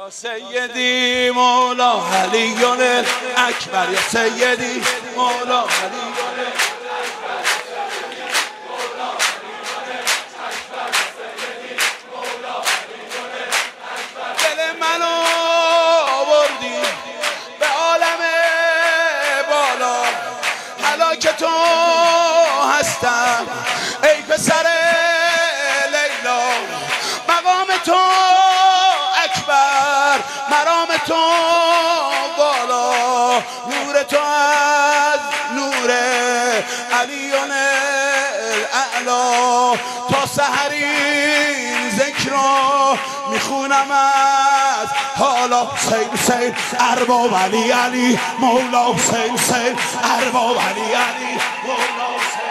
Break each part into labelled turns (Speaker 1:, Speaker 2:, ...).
Speaker 1: سیدی مولا علی اکبر یا سیدی مولا علی دل منو آوردی به عالم بالا هلاک تو هستم ای پسر لیلا مقام تو اکبر مرام تو بالا نور تو از نور علیون الاعلا تا سحرین ذکر رو میخونم از حالا حسین ارباب علی علی مولا حسین ارباب علی علی مولا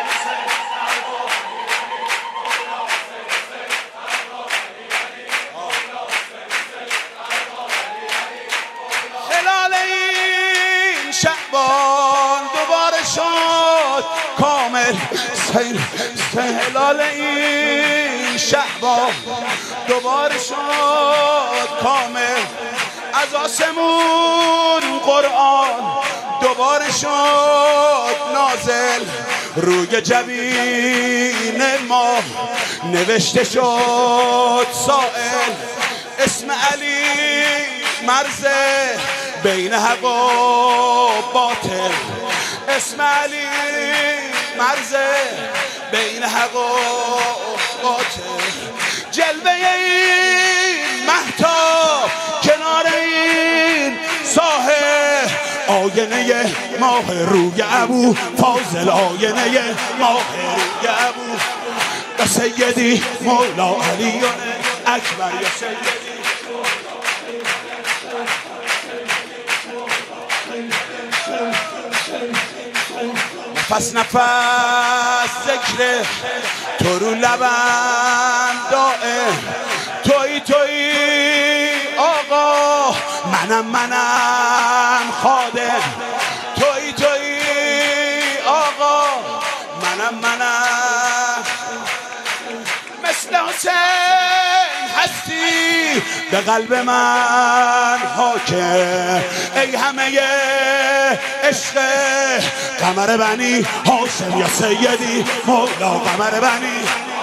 Speaker 1: شعبان دوباره شد کامل هلال این شعبان دوباره شد کامل از آسمون قرآن دوباره شد نازل روی جبین ما نوشته شد سائل اسم علی مرزه بین حق و باطل اسم علی مرزه بین حق و باطل جلوه این مهتاب کنار این ساحل آینه ماه روی ابو فاضل آینه ماه روی ابو یا سیدی مولا علی اکبر یا سیدی نفس نفس ذکر تو رو لبم دائم تویی آقا منم خادم تویی آقا منم مثل حسین هستی به قلب من حاکم ای همه عشق قمر بنی هاشم یا سیدی مولا قمر بنی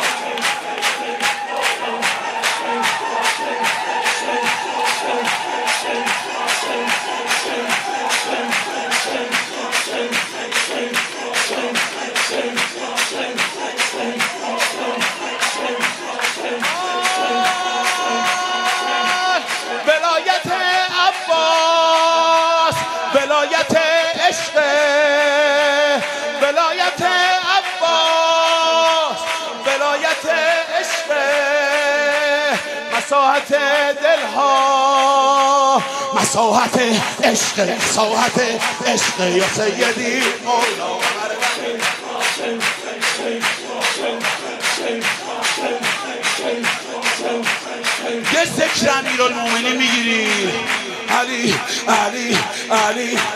Speaker 1: ولایت عباس ولایت عشق ولایت عباس ولایت عشق مساحت دلها مساحت عشق مساحت عشق یا سیدی مولا قمر بنی یه ذکر امیرالمومنین میگیری علی علی علی